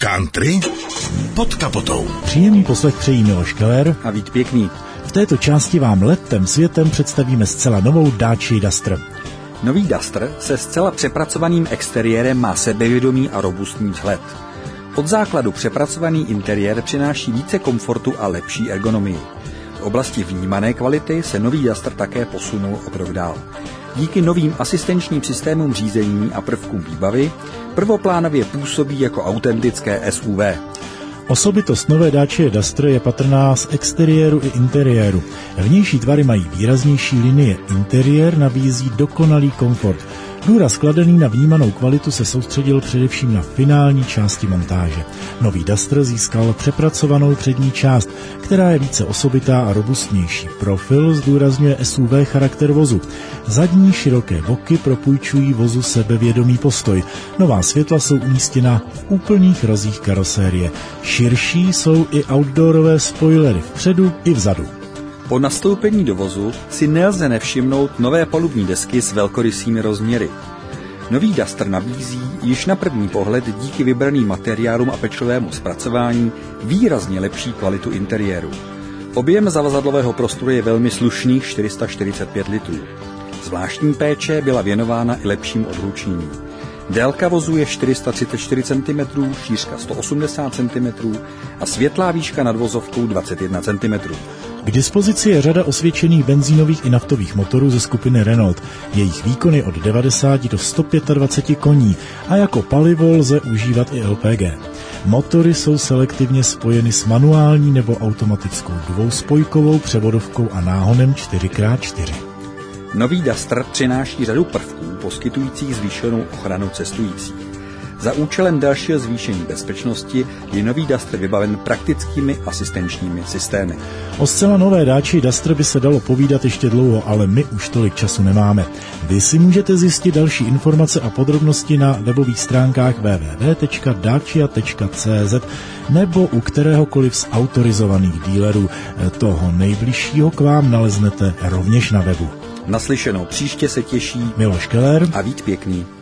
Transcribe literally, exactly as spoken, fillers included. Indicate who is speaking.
Speaker 1: Country pod kapotou.
Speaker 2: Příjemný poslech přejí Miloš Keller
Speaker 3: a Vít Pěkný.
Speaker 2: V této části vám letem světem představíme zcela novou Dacia Duster.
Speaker 3: Nový Duster se zcela přepracovaným exteriérem má sebevědomý a robustní vzhled. Od základu přepracovaný interiér přináší více komfortu a lepší ergonomii. V oblasti vnímané kvality se nový Duster také posunul o krok dál. Díky novým asistenčním systémům řízení a prvkům výbavy prvoplánově působí jako autentické S U V.
Speaker 2: Osobitost nové Dacia Duster je patrná z exteriéru i interiéru. Vnější tvary mají výraznější linie, interiér nabízí dokonalý komfort. Důraz kladený na vnímanou kvalitu se soustředil především na finální části montáže. Nový Duster získal přepracovanou přední část, která je více osobitá a robustnější. Profil zdůrazňuje S U V charakter vozu. Zadní široké boky propůjčují vozu sebevědomý postoj. Nová světla jsou umístěna v úplných rozích karosérie. Širší jsou i outdoorové spoilery vpředu i vzadu.
Speaker 3: Po nastoupení do vozu si nelze nevšimnout nové palubní desky s velkorysými rozměry. Nový Duster nabízí již na první pohled díky vybraným materiálům a pečlivému zpracování výrazně lepší kvalitu interiéru. Objem zavazadlového prostoru je velmi slušných čtyři sta čtyřicet pět litrů. Zvláštní péče byla věnována i lepšímu odhlučnění. Délka vozu je čtyři sta třicet čtyři centimetrů, šířka sto osmdesát centimetrů a světlá výška nad vozovkou dvacet jedna centimetrů.
Speaker 2: K dispozici je řada osvědčených benzínových i naftových motorů ze skupiny Renault. Jejich výkon je od devadesát do sto dvacet pět koní a jako palivo lze užívat i L P G. Motory jsou selektivně spojeny s manuální nebo automatickou dvouspojkovou převodovkou a náhonem čtyři krát čtyři.
Speaker 3: Nový Duster přináší řadu prvků poskytujících zvýšenou ochranu cestujících. Za účelem dalšího zvýšení bezpečnosti je nový Duster vybaven praktickými asistenčními systémy.
Speaker 2: O zcela nové Dacia Duster by se dalo povídat ještě dlouho, ale my už tolik času nemáme. Vy si můžete zjistit další informace a podrobnosti na webových stránkách w w w tečka dacia tečka c z nebo u kteréhokoliv z autorizovaných dílerů. Toho nejbližšího k vám naleznete rovněž na webu.
Speaker 3: Naslyšenou, příště se těší
Speaker 2: Miloš Keller
Speaker 3: a Vít Pěkný.